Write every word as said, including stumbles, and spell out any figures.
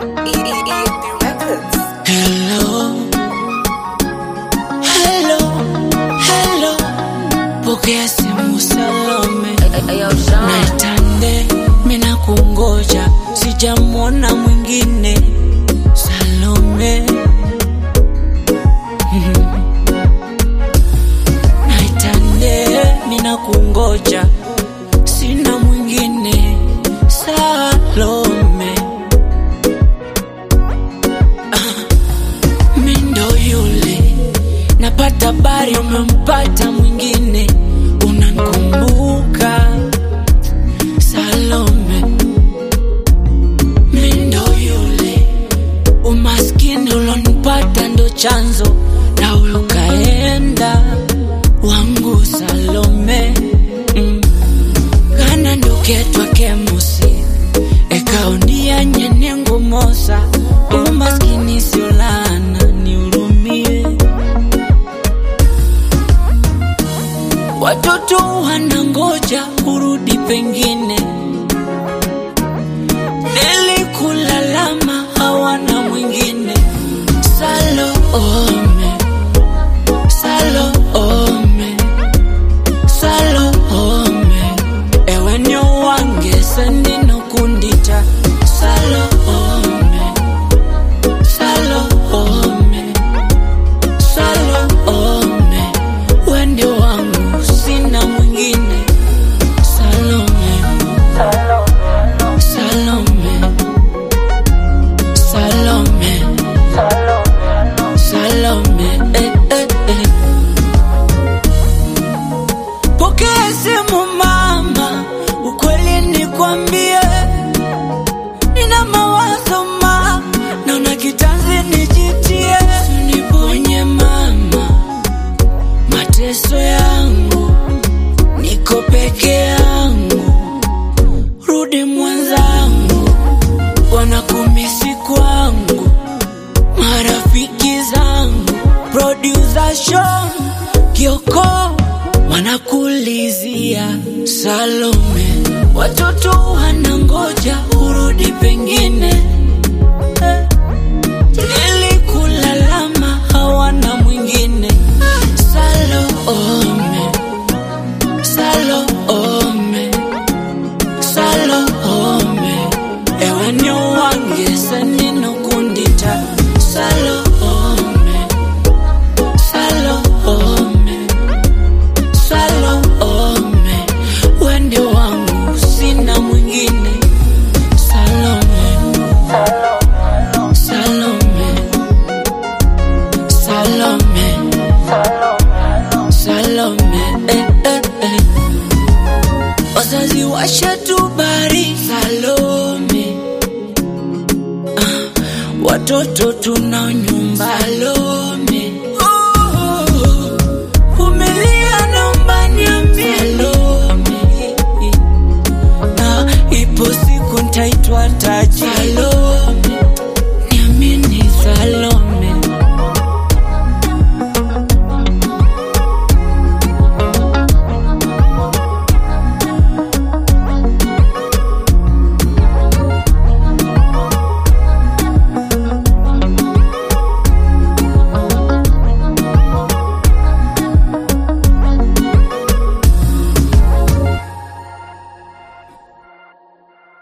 Hello, hello, hello. Pokea simu Salome. Naitande, mina kungoja, sijamwona mwingine Salome. Naitande, mina kungoja, sina mwingine Salome. Mindo yule napata habari umempata mwingine, unanikumbuka Salome. Mindo yule umaskini ulonipata ndo chanzo na ukaenda wangu Salome. mm. Kana nduketwa kemusi ekaonia nyenengo mosa, umaskini sio laana, nihurumie. Watoto wanangoja urudi pengine, nilikulalama hawana mwingine Salome, Salome, Salome. Ewe nyo wange sendino kundita Salome, Salome, Salome. Wende wangu sina mwingine Salome, Salome, Salome, Salome. eh, eh, eh. Pokea simu mama, ukweli nikwambie, nina mawazo ma, naona kitanzi nijitie. Uniponye mama, mateso yangu, niko peke yangu. Rudi mwenzangu, wanakumisi kwangu, marafiki zangu, producer Sean Kioko wanakulizia Salome. Watoto wanangoja urudi pengine, eh. Nilikulalama hawana mwingine Salome, Salome, Salome. Ewe nyo wange senino kundita Salome, Salome, Salome. Wende wangu sina mwingine Salome, Salome, Salome, Salome. eh, eh, eh. Wazazi washatubari Salome, ah, watoto tunao nyumba Salome. Oh, vumilia naomba niambie Salome, na ipo siku nitaitwa taji Salome.